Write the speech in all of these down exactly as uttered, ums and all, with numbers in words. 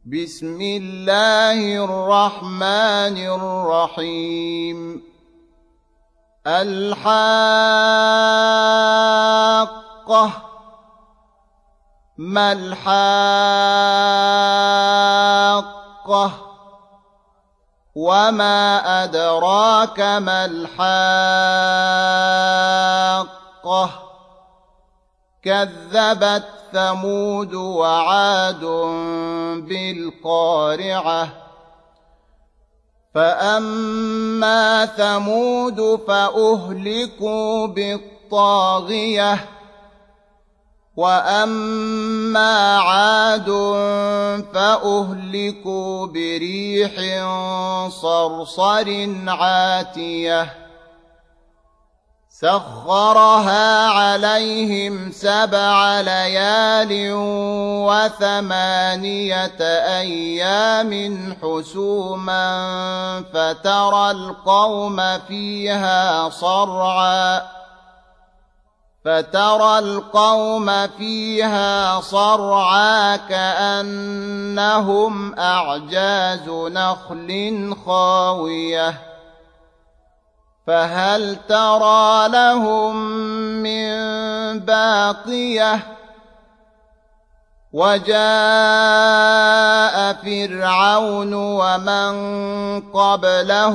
بسم الله الرحمن الرحيم الحاقة ما الحاقة وما أدراك ما الحاقة كذبت ثمود وعاد بالقارعة فأما ثمود فأهلكوا بالطاغية وأما عاد فأهلكوا بريح صرصر عاتية سخرها عليهم سبع ليال وثمانية أيام حسوما فترى القوم فيها صرعا فترى القوم فيها صرعا كأنهم أعجاز نخل خاوية فهل ترى لهم من باقية وجاء فرعون ومن قبله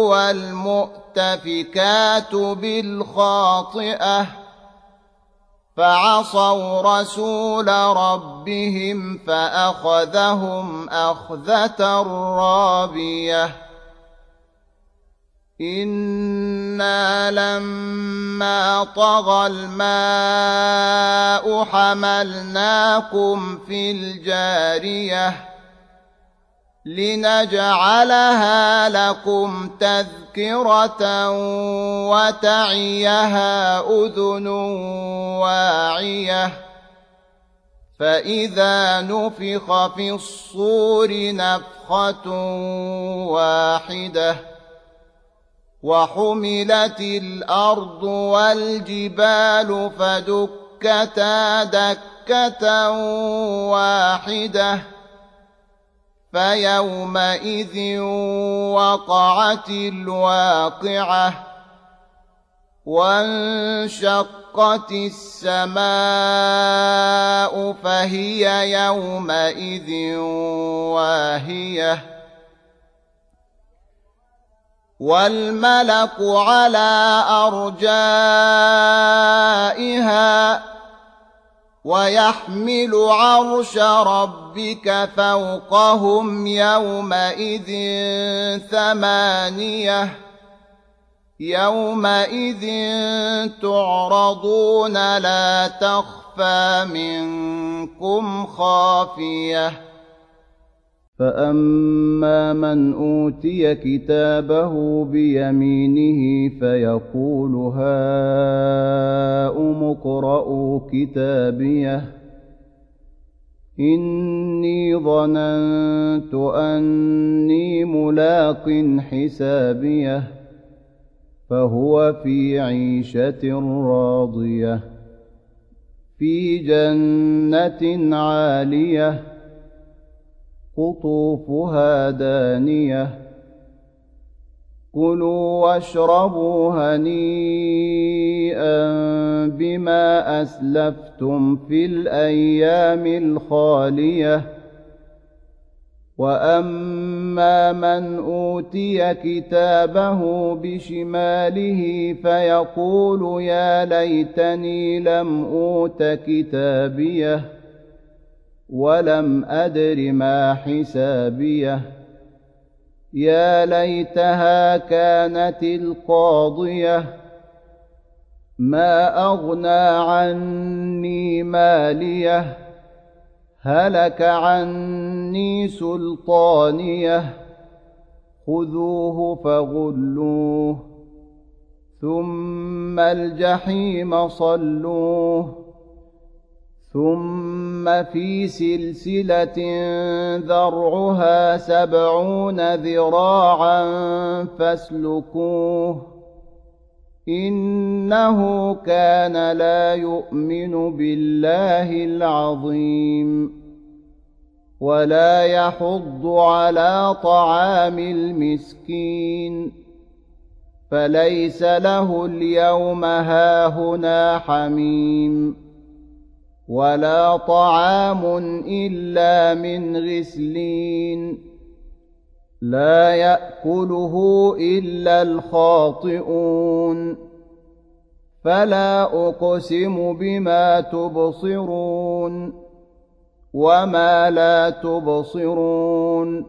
والمؤتفكات بالخاطئة فعصوا رسول ربهم فأخذهم أخذة رابية إنا لما طغى الماء حملناكم في الجارية لنجعلها لكم تذكرة وتعيها أذن واعية فإذا نفخ في الصور نفخة واحدة وحملت الأرض والجبال فدكتا دكة واحدة فيومئذ وقعت الواقعة وانشقت السماء فهي يومئذ واهية والملك على أرجائها ويحمل عرش ربك فوقهم يومئذ ثمانية يومئذ تعرضون لا تخفى منكم خافية فأما من أوتي كتابه بيمينه فيقول هاؤم اقرءوا كتابيه إني ظننت أني ملاق حسابيه فهو في عيشة راضية في جنة عالية قطوفها دانية كلوا واشربوا هنيئا بما أسلفتم في الأيام الخالية وأما من أوتي كتابه بشماله فيقول يا ليتني لم أوت كتابيه ولم أدر ما حسابيه يا ليتها كانت القاضية ما أغنى عني ماليه هلك عني سلطانيه خذوه فغلوه ثم الجحيم صلوه ثم في سلسلة ذرعها سبعون ذراعا فاسلكوه إنه كان لا يؤمن بالله العظيم ولا يحض على طعام المسكين فليس له اليوم هاهنا حميم ولا طعام إلا من غسلين لا يأكله إلا الخاطئون فلا أقسم بما تبصرون وما لا تبصرون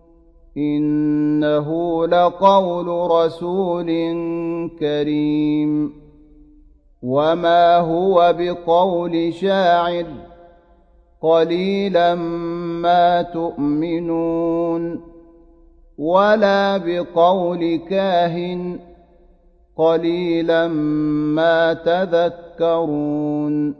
إنه لقول رسول كريم وما هو بقول شاعر قليلا ما تؤمنون ولا بقول كاهن قليلا ما تذكرون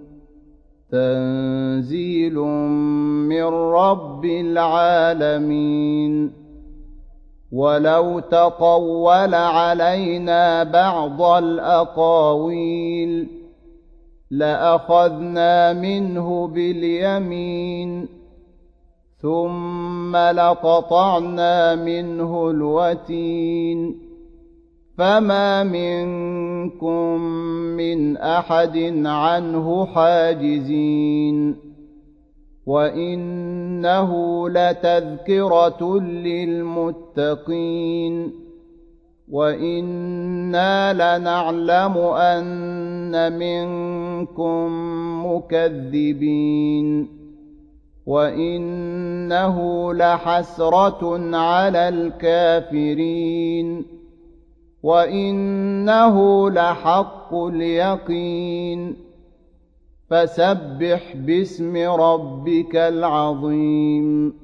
تنزيل من رب العالمين ولو تقول علينا بعض الأقاويل لأخذنا منه باليمين ثم لقطعنا منه الوتين فما منكم من أحد عنه حاجزين وإنه لتذكرة للمتقين وإنا لنعلم أن منكم مكذبين وإنه لحسرة على الكافرين وإنه لحق اليقين فسبح باسم ربك العظيم